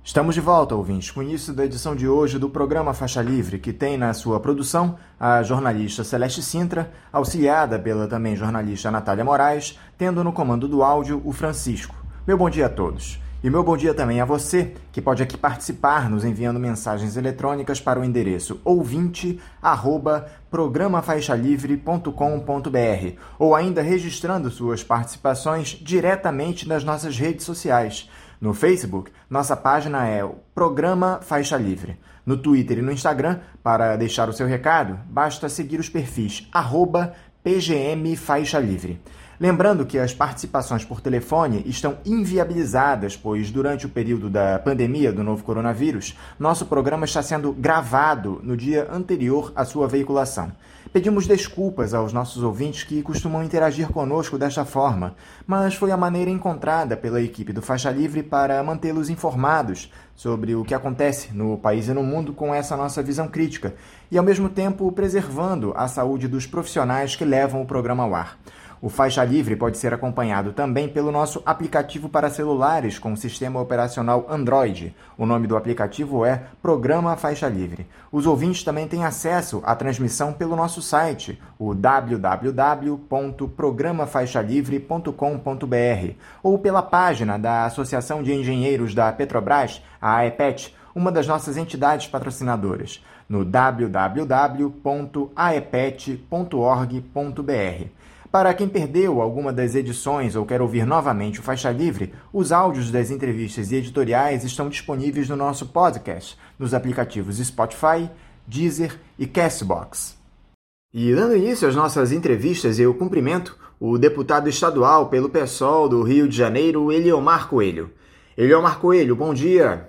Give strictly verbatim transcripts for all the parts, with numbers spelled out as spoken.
Estamos de volta, ouvintes, com isso da edição de hoje do programa Faixa Livre, que tem na sua produção a jornalista Celeste Sintra, auxiliada pela também jornalista Natália Moraes, tendo no comando do áudio o Francisco. Meu bom dia a todos. E meu bom dia também a você, que pode aqui participar nos enviando mensagens eletrônicas para o endereço ouvinte arroba programa faixa livre ponto com ponto br ou ainda registrando suas participações diretamente nas nossas redes sociais. No Facebook, nossa página é o Programa Faixa Livre. No Twitter e no Instagram, para deixar o seu recado, basta seguir os perfis arroba P G M Faixa Livre. Lembrando que as participações por telefone estão inviabilizadas, pois durante o período da pandemia do novo coronavírus, nosso programa está sendo gravado no dia anterior à sua veiculação. Pedimos desculpas aos nossos ouvintes que costumam interagir conosco desta forma, mas foi a maneira encontrada pela equipe do Faixa Livre para mantê-los informados sobre o que acontece no país e no mundo com essa nossa visão crítica e, ao mesmo tempo, preservando a saúde dos profissionais que levam o programa ao ar. O Faixa Livre pode ser acompanhado também pelo nosso aplicativo para celulares com sistema operacional Android. O nome do aplicativo é Programa Faixa Livre. Os ouvintes também têm acesso à transmissão pelo nosso site, o w w w ponto programa faixa livre ponto com ponto br, ou pela página da Associação de Engenheiros da Petrobras, a AEPET, uma das nossas entidades patrocinadoras, no w w w ponto aepet ponto org ponto br. Para quem perdeu alguma das edições ou quer ouvir novamente o Faixa Livre, os áudios das entrevistas e editoriais estão disponíveis no nosso podcast, nos aplicativos Spotify, Deezer e Castbox. E dando início às nossas entrevistas, eu cumprimento o deputado estadual pelo PSOL do Rio de Janeiro, Eliomar Coelho. Eliomar Coelho, bom dia.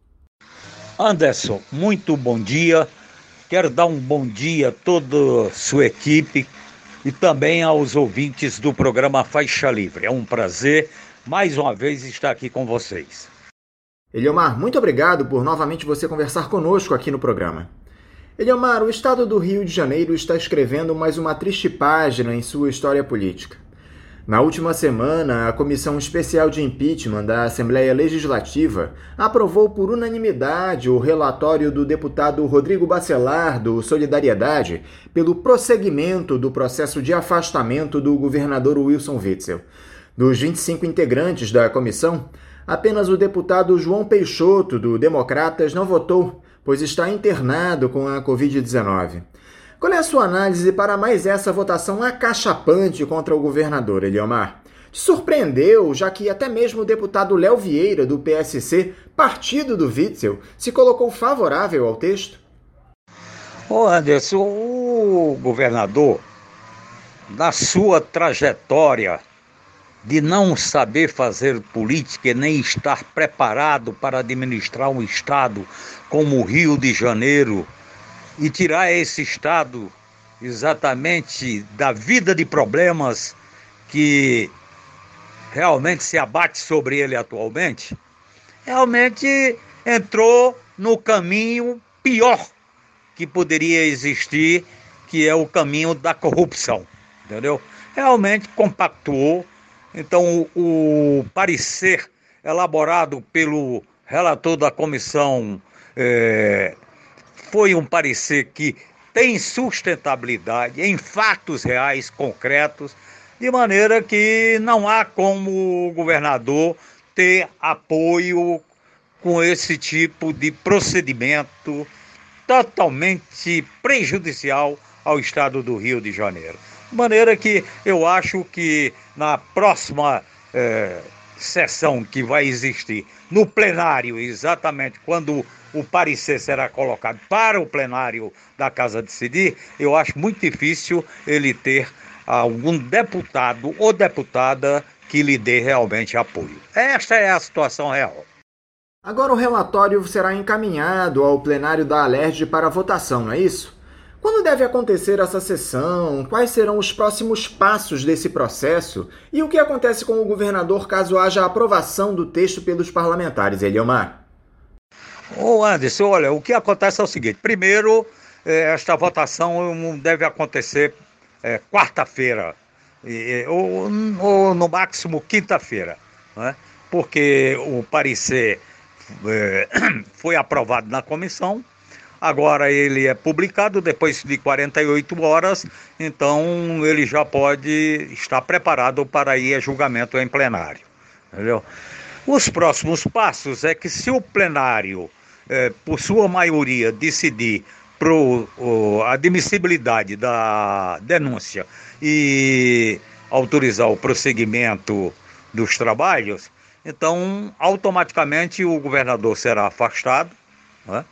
Anderson, muito bom dia. Quero dar um bom dia a toda a sua equipe e também aos ouvintes do programa Faixa Livre. É um prazer, mais uma vez, estar aqui com vocês. Eliomar, muito obrigado por novamente você conversar conosco aqui no programa. Eliomar, o estado do Rio de Janeiro está escrevendo mais uma triste página em sua história política. Na última semana, a Comissão Especial de Impeachment da Assembleia Legislativa aprovou por unanimidade o relatório do deputado Rodrigo Bacelar, do Solidariedade, pelo prosseguimento do processo de afastamento do governador Wilson Witzel. Dos vinte e cinco integrantes da comissão, apenas o deputado João Peixoto, do Democratas, não votou, pois está internado com a covid dezenove. Qual é a sua análise para mais essa votação acachapante contra o governador, Eliomar? Te surpreendeu, já que até mesmo o deputado Léo Vieira, do P S C, partido do Witzel, se colocou favorável ao texto? Ô Anderson, o governador, na sua trajetória de não saber fazer política e nem estar preparado para administrar um estado como o Rio de Janeiro, e tirar esse estado exatamente da vida de problemas que realmente se abate sobre ele atualmente, realmente entrou no caminho pior que poderia existir, que é o caminho da corrupção, entendeu? Realmente compactuou. Então o, o parecer elaborado pelo relator da comissão é, foi um parecer que tem sustentabilidade em fatos reais, concretos, de maneira que não há como o governador ter apoio com esse tipo de procedimento totalmente prejudicial ao estado do Rio de Janeiro. De maneira que eu acho que na próxima eh, sessão que vai existir, no plenário, exatamente quando o parecer será colocado para o plenário da Casa decidir, eu acho muito difícil ele ter algum deputado ou deputada que lhe dê realmente apoio. Esta é a situação real. Agora o relatório será encaminhado ao plenário da Alerj para votação, não é isso? Quando deve acontecer essa sessão? Quais serão os próximos passos desse processo? E o que acontece com o governador caso haja aprovação do texto pelos parlamentares, Eliomar? Ô Anderson, olha, o que acontece é o seguinte. Primeiro, esta votação deve acontecer é, quarta-feira, ou, ou no máximo quinta-feira, né? Porque o parecer é, foi aprovado na comissão, agora ele é publicado depois de quarenta e oito horas, então ele já pode estar preparado para ir a julgamento em plenário, entendeu? Os próximos passos é que, se o plenário, é, por sua maioria, decidir por a admissibilidade da denúncia e autorizar o prosseguimento dos trabalhos, então automaticamente o governador será afastado, né?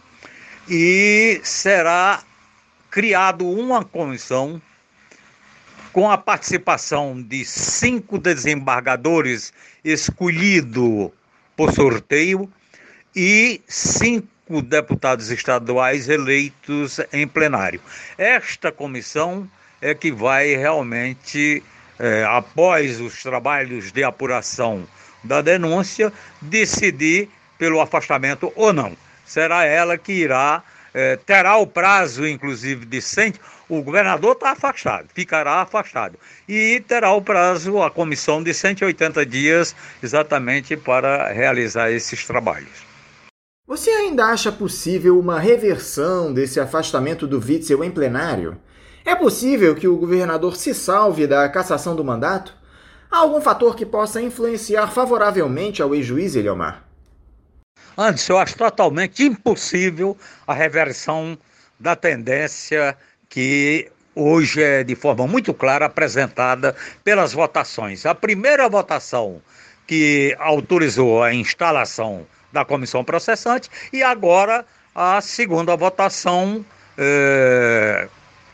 E será criado uma comissão com a participação de cinco desembargadores escolhidos por sorteio e cinco deputados estaduais eleitos em plenário. Esta comissão é que vai realmente, é, após os trabalhos de apuração da denúncia, decidir pelo afastamento ou não. Será ela que irá, é, terá o prazo, inclusive, de cem... O governador está afastado, ficará afastado. E terá o prazo, a comissão, de cento e oitenta dias, exatamente para realizar esses trabalhos. Você ainda acha possível uma reversão desse afastamento do Witzel em plenário? É possível que o governador se salve da cassação do mandato? Há algum fator que possa influenciar favoravelmente ao ex-juiz, Eliomar? Antes, eu acho totalmente impossível a reversão da tendência que hoje é de forma muito clara apresentada pelas votações. A primeira votação que autorizou a instalação da comissão processante e agora a segunda votação é,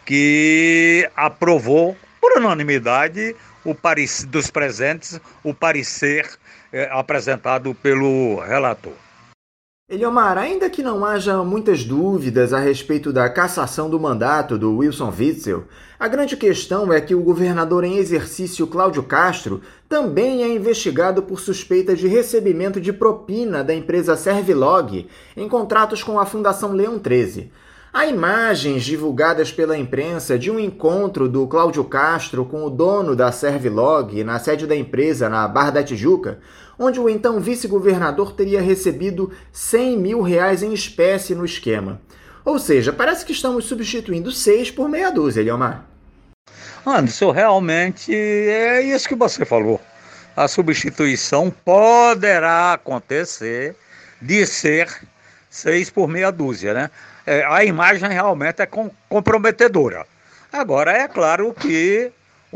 que aprovou por unanimidade o parecer dos presentes, o parecer é, apresentado pelo relator. Eliomar, ainda que não haja muitas dúvidas a respeito da cassação do mandato do Wilson Witzel, a grande questão é que o governador em exercício Cláudio Castro também é investigado por suspeita de recebimento de propina da empresa Servilog em contratos com a Fundação Leão treze. Há imagens divulgadas pela imprensa de um encontro do Cláudio Castro com o dono da Servilog na sede da empresa na Barra da Tijuca, onde o então vice-governador teria recebido cem mil reais em espécie no esquema. Ou seja, parece que estamos substituindo seis por meia dúzia, Eliomar. Anderson, realmente é isso que você falou. A substituição poderá acontecer de ser seis por meia dúzia, né? É, a imagem realmente é com, comprometedora. Agora, é claro que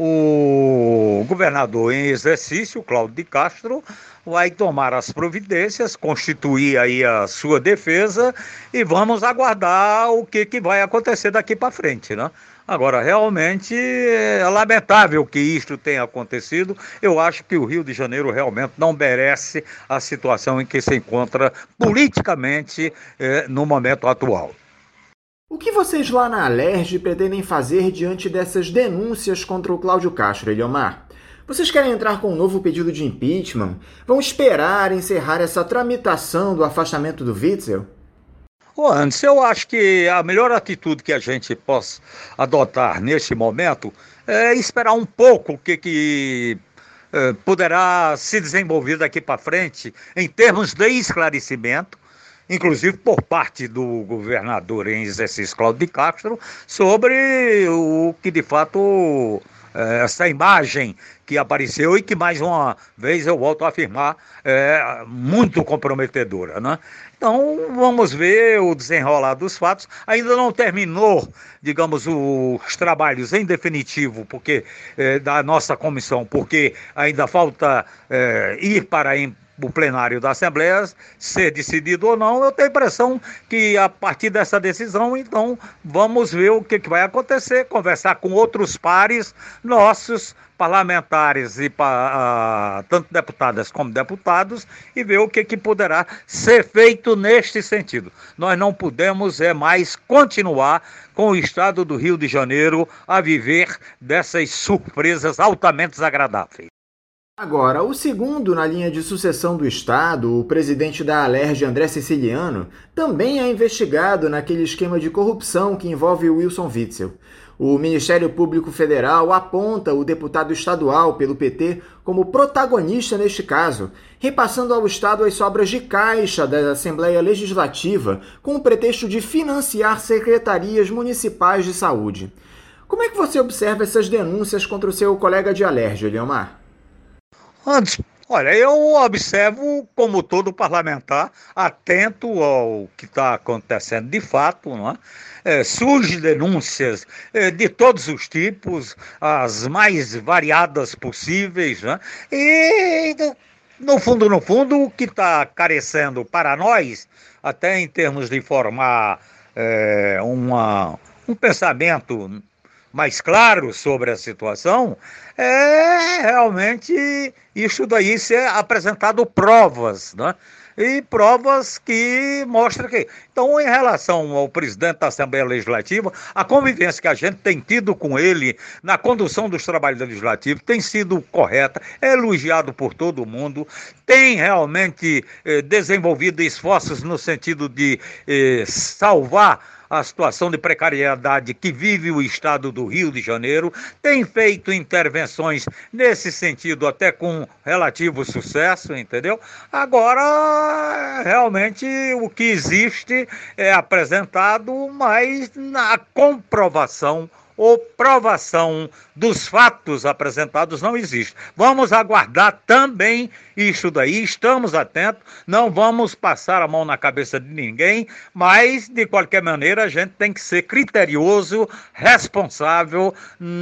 o governador em exercício, Cláudio de Castro, vai tomar as providências, constituir aí a sua defesa e vamos aguardar o que, que vai acontecer daqui para frente, né? Agora, realmente é lamentável que isto tenha acontecido. Eu acho que o Rio de Janeiro realmente não merece a situação em que se encontra politicamente eh, no momento atual. O que vocês lá na Alerj pretendem fazer diante dessas denúncias contra o Cláudio Castro, Eliomar? Vocês querem entrar com um novo pedido de impeachment? Vão esperar encerrar essa tramitação do afastamento do Witzel? Ô, Anderson, eu acho que a melhor atitude que a gente possa adotar neste momento é esperar um pouco o que, que eh, poderá se desenvolver daqui para frente em termos de esclarecimento, inclusive por parte do governador em exercício Cláudio de Castro, sobre o que de fato essa imagem que apareceu e que, mais uma vez, eu volto a afirmar, é muito comprometedora, né? Então, vamos ver o desenrolar dos fatos. Ainda não terminou, digamos, os trabalhos em definitivo porque é, da nossa comissão, porque ainda falta é, ir para a o plenário da Assembleia, ser decidido ou não. Eu tenho a impressão que a partir dessa decisão, então, vamos ver o que, que vai acontecer, conversar com outros pares nossos, parlamentares, e uh, tanto deputadas como deputados, e ver o que, que poderá ser feito neste sentido. Nós não podemos é mais continuar com o estado do Rio de Janeiro a viver dessas surpresas altamente desagradáveis. Agora, o segundo na linha de sucessão do Estado, o presidente da Alerj, André Siciliano, também é investigado naquele esquema de corrupção que envolve Wilson Witzel. O Ministério Público Federal aponta o deputado estadual pelo P T como protagonista neste caso, repassando ao Estado as sobras de caixa da Assembleia Legislativa com o pretexto de financiar secretarias municipais de saúde. Como é que você observa essas denúncias contra o seu colega de Alerj, Eliomar? Antes, olha, eu observo, como todo parlamentar, atento ao que está acontecendo de fato, não é? É, surgem denúncias é, de todos os tipos, as mais variadas possíveis, né? E, no fundo, no fundo, o que está carecendo para nós, até em termos de formar é, uma, um pensamento mais claro sobre a situação, é realmente isso daí ser apresentado provas, né? E provas que mostram que... Então, em relação ao presidente da Assembleia Legislativa, a convivência que a gente tem tido com ele na condução dos trabalhos legislativos tem sido correta, é elogiado por todo mundo, tem realmente eh, desenvolvido esforços no sentido de eh, salvar a situação de precariedade que vive o estado do Rio de Janeiro, tem feito intervenções nesse sentido até com relativo sucesso, entendeu? Agora, realmente, o que existe é apresentado, mas na comprovação ou provação dos fatos apresentados não existe. Vamos aguardar também isso daí, estamos atentos, não vamos passar a mão na cabeça de ninguém, mas, de qualquer maneira, a gente tem que ser criterioso, responsável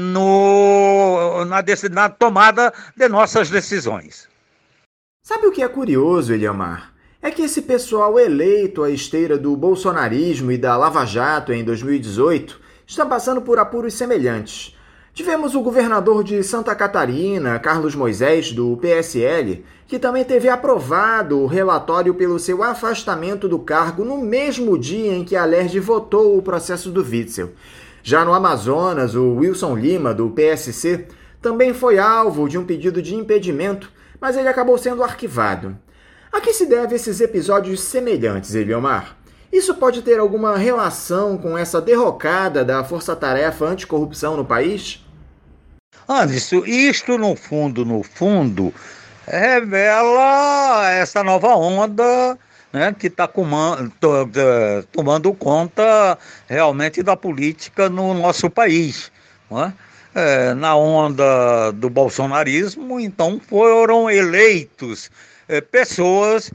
no, na, na tomada de nossas decisões. Sabe o que é curioso, Eliomar? É que esse pessoal eleito à esteira do bolsonarismo e da Lava Jato em dois mil e dezoito está passando por apuros semelhantes. Tivemos o governador de Santa Catarina, Carlos Moisés, do P S L, que também teve aprovado o relatório pelo seu afastamento do cargo no mesmo dia em que a Alerj votou o processo do Witzel. Já no Amazonas, o Wilson Lima, do P S C, também foi alvo de um pedido de impedimento, mas ele acabou sendo arquivado. A que se devem esses episódios semelhantes, Eliomar? Isso pode ter alguma relação com essa derrocada da Força-Tarefa Anticorrupção no país? Anderson, isto no fundo, no fundo, revela essa nova onda, né, que está tomando conta realmente da política no nosso país, não é? É, na onda do bolsonarismo, então foram eleitos é, pessoas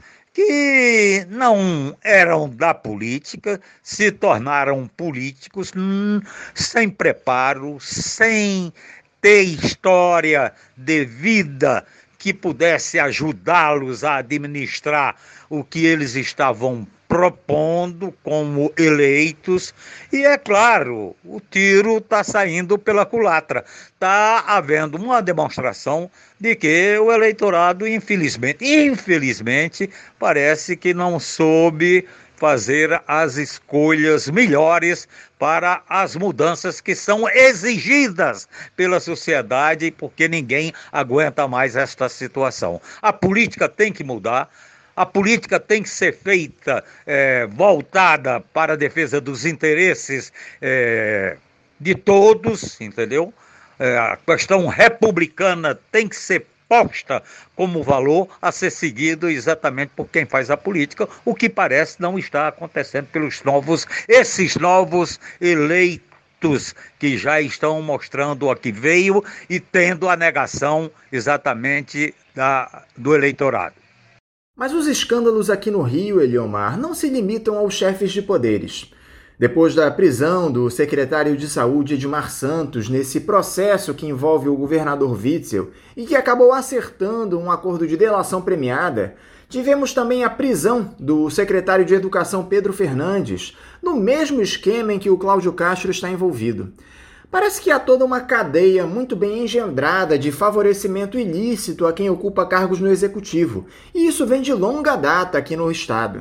que não eram da política, se tornaram políticos hum, sem preparo, sem ter história de vida que pudesse ajudá-los a administrar o que eles estavam propondo como eleitos. E é claro, o tiro está saindo pela culatra. Está havendo uma demonstração de que o eleitorado, infelizmente, infelizmente, parece que não soube fazer as escolhas melhores para as mudanças que são exigidas pela sociedade, porque ninguém aguenta mais esta situação. A política tem que mudar. A política tem que ser feita, é, voltada para a defesa dos interesses é, de todos, entendeu? É, a questão republicana tem que ser posta como valor a ser seguido exatamente por quem faz a política, o que parece não está acontecendo pelos novos, esses novos eleitos que já estão mostrando a que veio e tendo a negação exatamente da, do eleitorado. Mas os escândalos aqui no Rio, Eliomar, não se limitam aos chefes de poderes. Depois da prisão do secretário de Saúde Edmar Santos nesse processo que envolve o governador Witzel e que acabou acertando um acordo de delação premiada, tivemos também a prisão do secretário de Educação Pedro Fernandes, no mesmo esquema em que o Cláudio Castro está envolvido. Parece que há toda uma cadeia muito bem engendrada de favorecimento ilícito a quem ocupa cargos no Executivo, e isso vem de longa data aqui no Estado.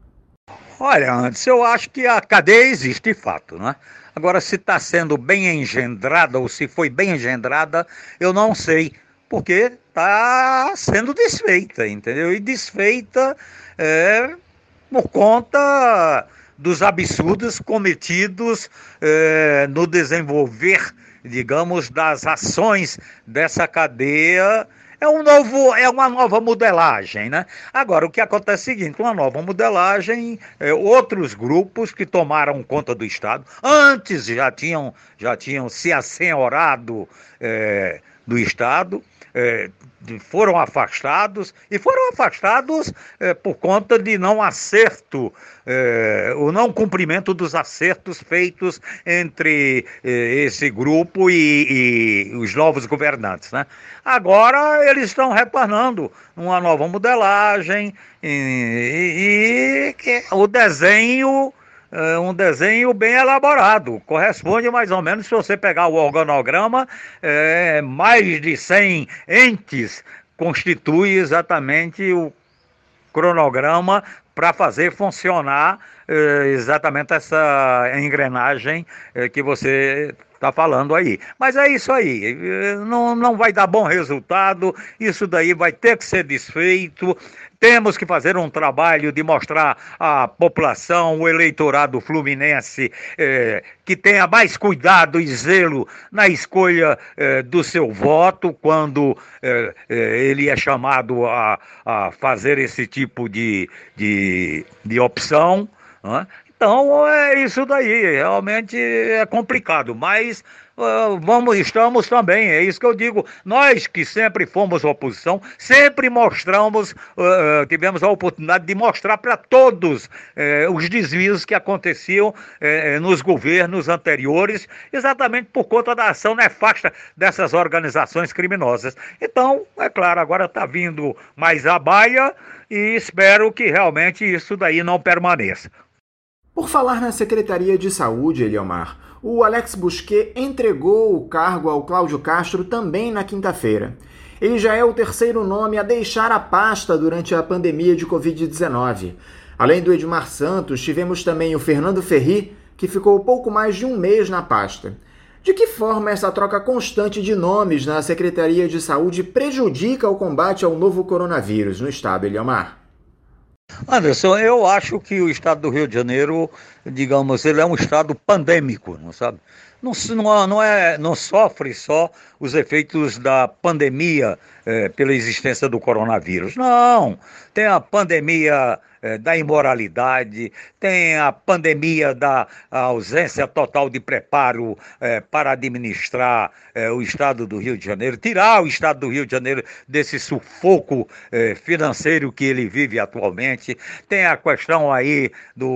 Olha, antes eu acho que a cadeia existe de fato, né? Agora, se está sendo bem engendrada ou se foi bem engendrada, eu não sei, porque está sendo desfeita, entendeu? E desfeita é, por conta dos absurdos cometidos é, no desenvolver, digamos, das ações dessa cadeia. É, um novo, é uma nova modelagem, né? Agora, o que acontece é o seguinte, uma nova modelagem, é, outros grupos que tomaram conta do Estado, antes já tinham, já tinham se assenhorado é, do Estado, é, foram afastados, e foram afastados é, por conta de não acerto, é, o não cumprimento dos acertos feitos entre é, esse grupo e, e os novos governantes, né? Agora eles estão retornando uma nova modelagem e, e, e o desenho é um desenho bem elaborado, corresponde mais ou menos, se você pegar o organograma, é, mais de cem entes constitui exatamente o cronograma para fazer funcionar é, exatamente essa engrenagem é, que você está falando aí. Mas é isso aí, não, não vai dar bom resultado, isso daí vai ter que ser desfeito. Temos que fazer um trabalho de mostrar à população, o eleitorado fluminense, eh, que tenha mais cuidado e zelo na escolha eh, do seu voto, quando eh, eh, ele é chamado a, a fazer esse tipo de, de, de opção, né? Então, é isso daí, realmente é complicado, mas uh, vamos, estamos também, é isso que eu digo, nós que sempre fomos oposição, sempre mostramos, uh, tivemos a oportunidade de mostrar para todos uh, os desvios que aconteciam uh, nos governos anteriores, exatamente por conta da ação nefasta dessas organizações criminosas. Então, é claro, agora está vindo mais a baia e espero que realmente isso daí não permaneça. Por falar na Secretaria de Saúde, Eliomar, o Alex Busquet entregou o cargo ao Cláudio Castro também na quinta-feira. Ele já é o terceiro nome a deixar a pasta durante a pandemia de covid dezenove. Além do Edmar Santos, tivemos também o Fernando Ferri, que ficou pouco mais de um mês na pasta. De que forma essa troca constante de nomes na Secretaria de Saúde prejudica o combate ao novo coronavírus no estado, Eliomar? Anderson, eu acho que o estado do Rio de Janeiro, digamos, ele é um estado pandêmico, não sabe? Não, não, não, é, não sofre só os efeitos da pandemia é, pela existência do coronavírus. Não, tem a pandemia é, da imoralidade, tem a pandemia da ausência total de preparo é, para administrar é, o estado do Rio de Janeiro, tirar o estado do Rio de Janeiro desse sufoco é, financeiro que ele vive atualmente. Tem a questão aí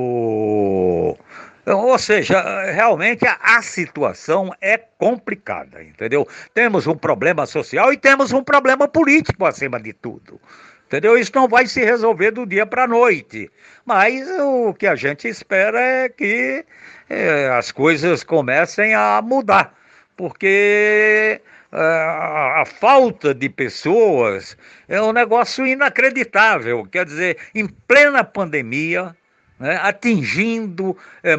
do... Ou seja, realmente a, a situação é complicada, entendeu? Temos um problema social e temos um problema político acima de tudo, entendeu? Isso não vai se resolver do dia para a noite, mas o que a gente espera é que é, as coisas comecem a mudar, porque é, a, a falta de pessoas é um negócio inacreditável, quer dizer, em plena pandemia, né, atingindo é,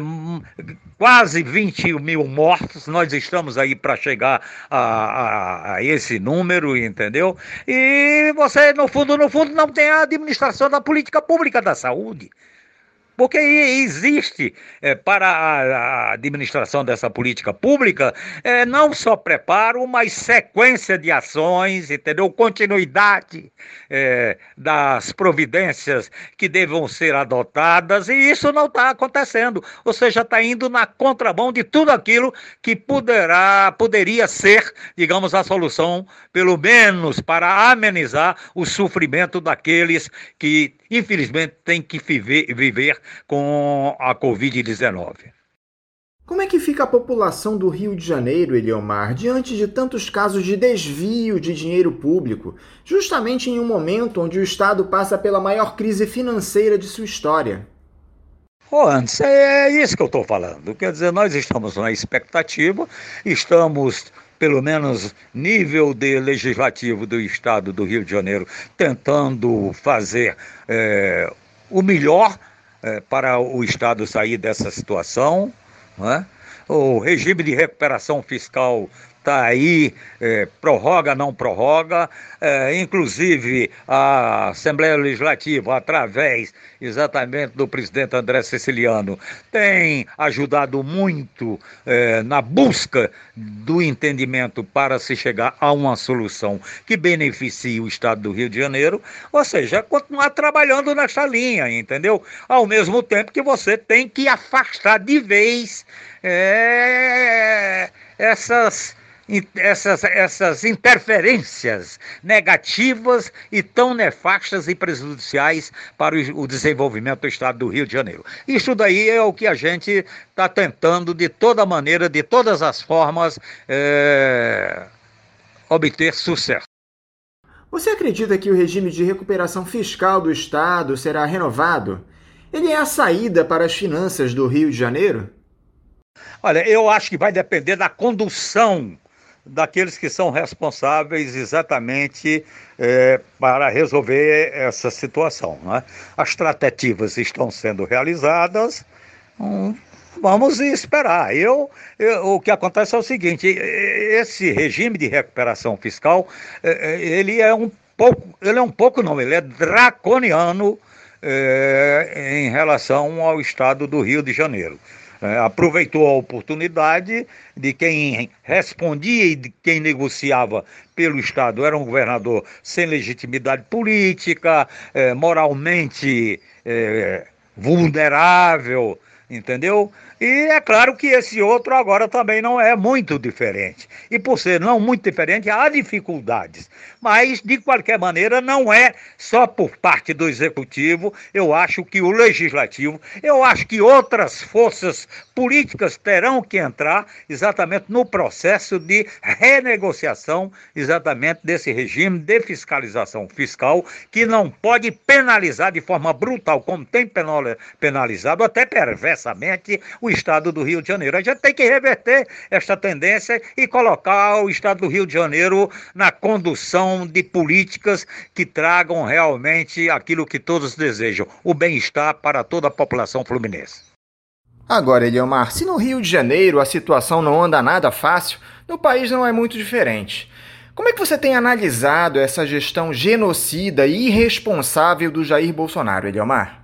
quase vinte mil mortos, nós estamos aí para chegar a, a, a esse número, entendeu? E você, no fundo, no fundo, não tem a administração da política pública da saúde. Porque existe é, para a administração dessa política pública é, não só preparo, mas sequência de ações, entendeu? Continuidade é, das providências que devam ser adotadas, e isso não está acontecendo. Ou seja, está indo na contramão de tudo aquilo que poderá, poderia ser, digamos, a solução, pelo menos para amenizar o sofrimento daqueles que, infelizmente, têm que viver, viver com a covid dezenove. Como é que fica a população do Rio de Janeiro, Eliomar, diante de tantos casos de desvio de dinheiro público, justamente em um momento onde o Estado passa pela maior crise financeira de sua história? Oh, antes, é isso que eu estou falando. Quer dizer, nós estamos na expectativa, estamos, pelo menos nível de legislativo do Estado do Rio de Janeiro, tentando fazer é, o melhor É, para o Estado sair dessa situação, né? O regime de recuperação fiscal está aí, é, prorroga, não prorroga, é, inclusive a Assembleia Legislativa, através exatamente do presidente André Siciliano, tem ajudado muito é, na busca do entendimento para se chegar a uma solução que beneficie o Estado do Rio de Janeiro, ou seja, continuar trabalhando nessa linha, entendeu? Ao mesmo tempo que você tem que afastar de vez é, essas... Essas, essas interferências negativas e tão nefastas e prejudiciais para o, o desenvolvimento do Estado do Rio de Janeiro. Isso daí é o que a gente está tentando, de toda maneira, de todas as formas, é, obter sucesso. Você acredita que o regime de recuperação fiscal do Estado será renovado? Ele é a saída para as finanças do Rio de Janeiro? Olha, eu acho que vai depender da condução daqueles que são responsáveis exatamente é, para resolver essa situação, né? As tratativas estão sendo realizadas, hum, vamos esperar. Eu, eu, o que acontece é o seguinte, esse regime de recuperação fiscal, ele é um pouco, ele é um pouco não, ele é draconiano é, em relação ao Estado do Rio de Janeiro. É, aproveitou a oportunidade de quem respondia e de quem negociava pelo Estado era um governador sem legitimidade política, é, moralmente é, vulnerável, entendeu? E é claro que esse outro agora também não é muito diferente. E por ser não muito diferente, há dificuldades. Mas, de qualquer maneira, não é só por parte do Executivo. Eu acho que o Legislativo, eu acho que outras forças políticas terão que entrar exatamente no processo de renegociação exatamente desse regime de fiscalização fiscal, que não pode penalizar de forma brutal, como tem penalizado até perversamente o Estado do Rio de Janeiro. A gente tem que reverter esta tendência e colocar o Estado do Rio de Janeiro na condução de políticas que tragam realmente aquilo que todos desejam, o bem-estar para toda a população fluminense. Agora, Eliomar, se no Rio de Janeiro a situação não anda nada fácil, no país não é muito diferente. Como é que você tem analisado essa gestão genocida e irresponsável do Jair Bolsonaro, Eliomar?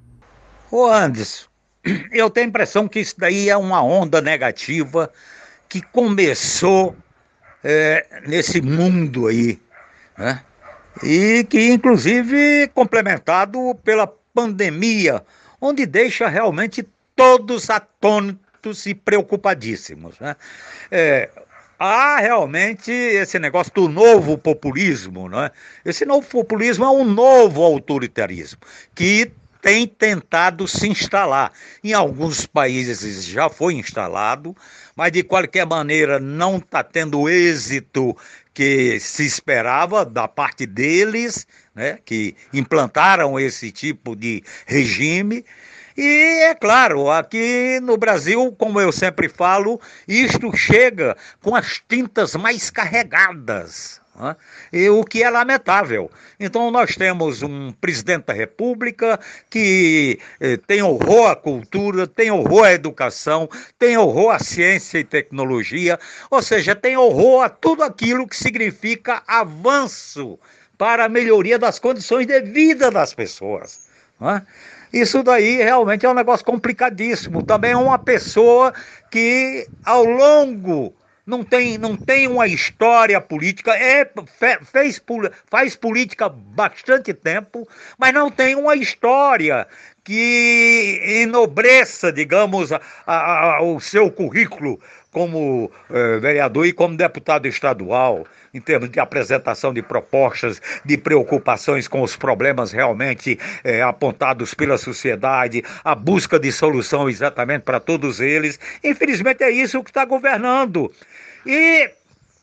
Ô Anderson, eu tenho a impressão que isso daí é uma onda negativa que começou é, nesse mundo aí, né? E que inclusive complementado pela pandemia, onde deixa realmente todos atônitos e preocupadíssimos, né? É, há realmente esse negócio do novo populismo, né? Esse novo populismo é um novo autoritarismo que tem tentado se instalar. Em alguns países já foi instalado, mas de qualquer maneira não está tendo o êxito que se esperava da parte deles, né, que implantaram esse tipo de regime. E é claro, aqui no Brasil, como eu sempre falo, isto chega com as tintas mais carregadas, né? E o que é lamentável. Então nós temos um presidente da República que eh, tem horror à cultura, tem horror à educação, tem horror à ciência e tecnologia, ou seja, tem horror a tudo aquilo que significa avanço para a melhoria das condições de vida das pessoas, né? Isso daí realmente é um negócio complicadíssimo. Também é uma pessoa que ao longo não tem, não tem uma história política, é, fez, faz política há bastante tempo, mas não tem uma história que enobreça, digamos, a, a, o seu currículo como eh, vereador e como deputado estadual, em termos de apresentação de propostas, de preocupações com os problemas realmente eh, apontados pela sociedade, a busca de solução exatamente para todos eles. Infelizmente é isso que está governando. E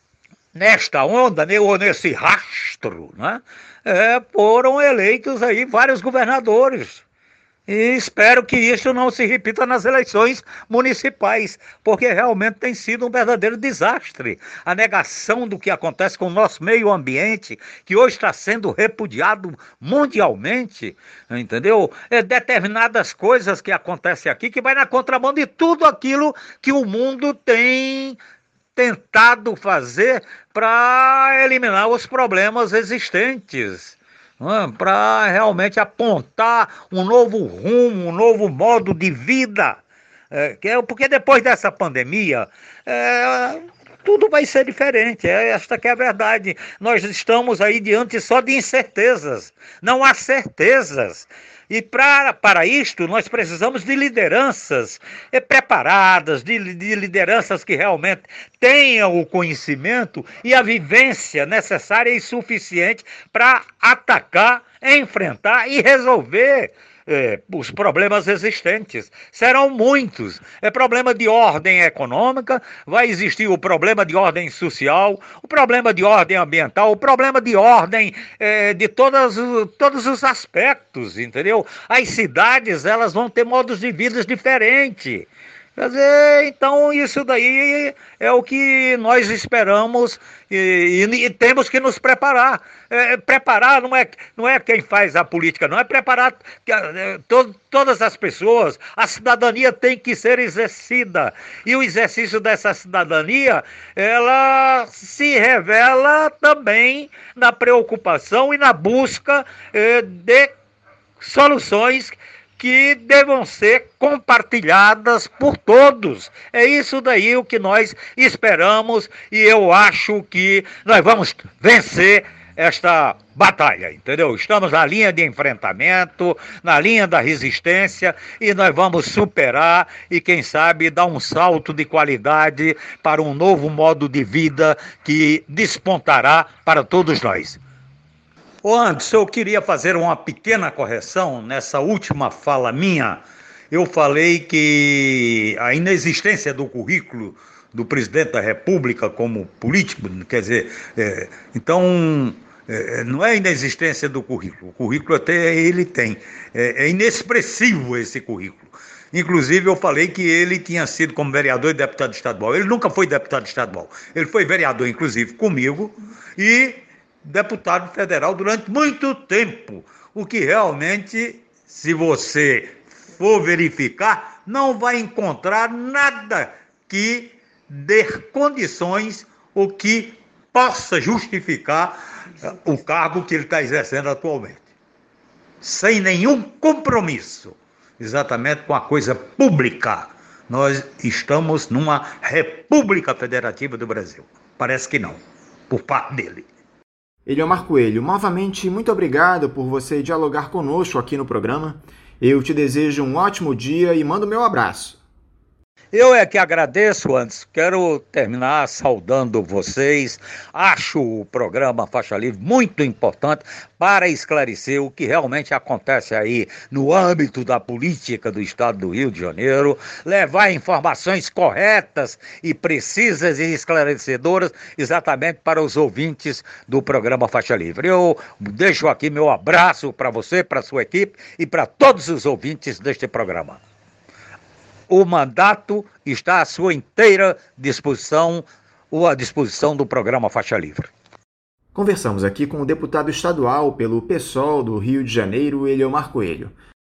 nesta onda, né, ou nesse rastro, né, é, foram eleitos aí vários governadores. E espero que isso não se repita nas eleições municipais, porque realmente tem sido um verdadeiro desastre. A negação do que acontece com o nosso meio ambiente, que hoje está sendo repudiado mundialmente, entendeu? É determinadas coisas que acontecem aqui que vai na contramão de tudo aquilo que o mundo tem tentado fazer para eliminar os problemas existentes, para realmente apontar um novo rumo, um novo modo de vida. É, que é, porque depois dessa pandemia, é, tudo vai ser diferente, é, esta que é a verdade. Nós estamos aí diante só de incertezas, não há certezas. E pra, para isto nós precisamos de lideranças é, preparadas, de, de lideranças que realmente tenham o conhecimento e a vivência necessária e suficiente para atacar, enfrentar e resolver É, os problemas existentes. Serão muitos. É problema de ordem econômica, vai existir o problema de ordem social, o problema de ordem ambiental, o problema de ordem é, de todas, todos os aspectos, entendeu? As cidades, elas vão ter modos de vida diferentes. Quer dizer, então isso daí é o que nós esperamos e, e, e temos que nos preparar. É, preparar não é, não é quem faz a política, não é preparar é, to, todas as pessoas. A cidadania tem que ser exercida. E o exercício dessa cidadania, ela se revela também na preocupação e na busca é, de soluções que devam ser compartilhadas por todos. É isso daí o que nós esperamos e eu acho que nós vamos vencer esta batalha, entendeu? Estamos na linha de enfrentamento, na linha da resistência e nós vamos superar e quem sabe dar um salto de qualidade para um novo modo de vida que despontará para todos nós. Ô Anderson, eu queria fazer uma pequena correção nessa última fala minha. Eu falei que a inexistência do currículo do presidente da República como político, quer dizer, é, então é, não é a inexistência do currículo, o currículo até ele tem, é, é inexpressivo esse currículo. Inclusive eu falei que ele tinha sido como vereador e deputado estadual, ele nunca foi deputado estadual, ele foi vereador inclusive comigo e deputado federal durante muito tempo, o que realmente, se você for verificar, não vai encontrar nada que dê condições ou que possa justificar o cargo que ele está exercendo atualmente. Sem nenhum compromisso, exatamente com a coisa pública. Nós estamos numa República Federativa do Brasil. Parece que não, por parte dele. Eliomar Coelho, novamente, muito obrigado por você dialogar conosco aqui no programa. Eu te desejo um ótimo dia e mando meu abraço. Eu é que agradeço, antes. Quero terminar saudando vocês. Acho o programa Faixa Livre muito importante para esclarecer o que realmente acontece aí no âmbito da política do estado do Rio de Janeiro, levar informações corretas e precisas e esclarecedoras exatamente para os ouvintes do programa Faixa Livre. Eu deixo aqui meu abraço para você, para a sua equipe e para todos os ouvintes deste programa. O mandato está à sua inteira disposição ou à disposição do programa Faixa Livre. Conversamos aqui com o deputado estadual pelo PSOL do Rio de Janeiro, Eliomar Coelho.